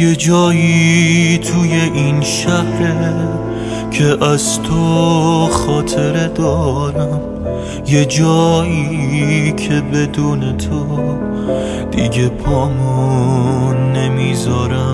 یه جایی توی این شهره که از تو خاطره دارم، یه جایی که بدون تو دیگه پامو نمیذارم،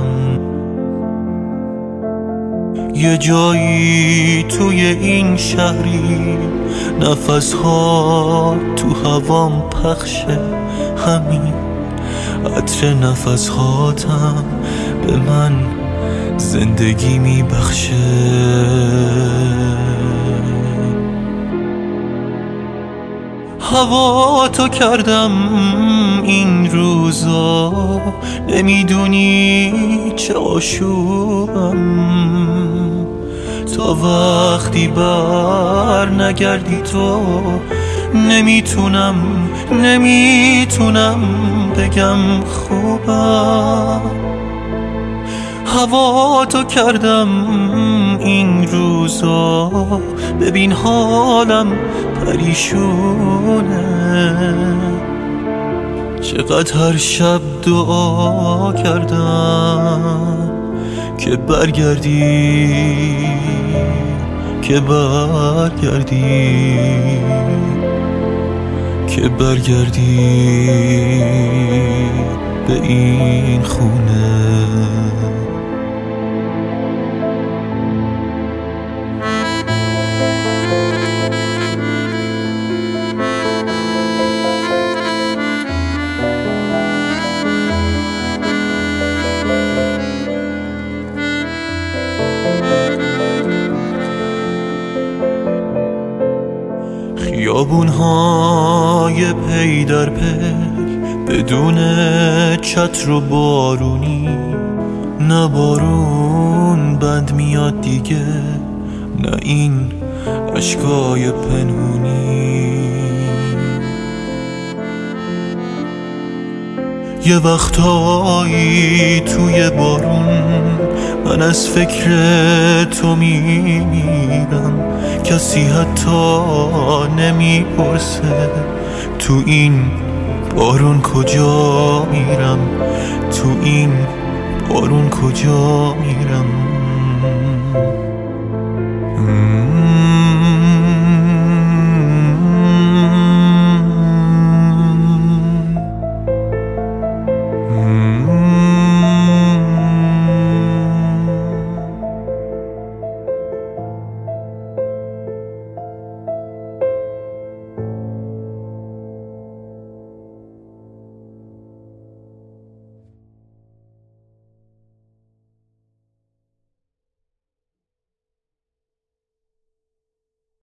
یه جایی توی این شهری نفس‌ها تو هوام پخشه، همین عطر نفس‌هاتم به من زندگی میبخشه. هوا تو کردم این روزا، نمیدونی چه آشوبم، تا وقتی بر نگردی تو نمیتونم بگم خوبم. هوا تو کردم این روزا، ببین حالم پریشونه، چقدر هر شب دعا کردم که برگردی به این خونه. خیابون‌های پی در پی بدون چتر و بارونی، نه بارون بند میاد دیگه، نه این اشکای پنهونی. یه وقتایی توی بارون من از فکر تو میمیرم، کسی حتی نمیپرسه تو این بارون کجا میرم، تو این بارون کجا میرم.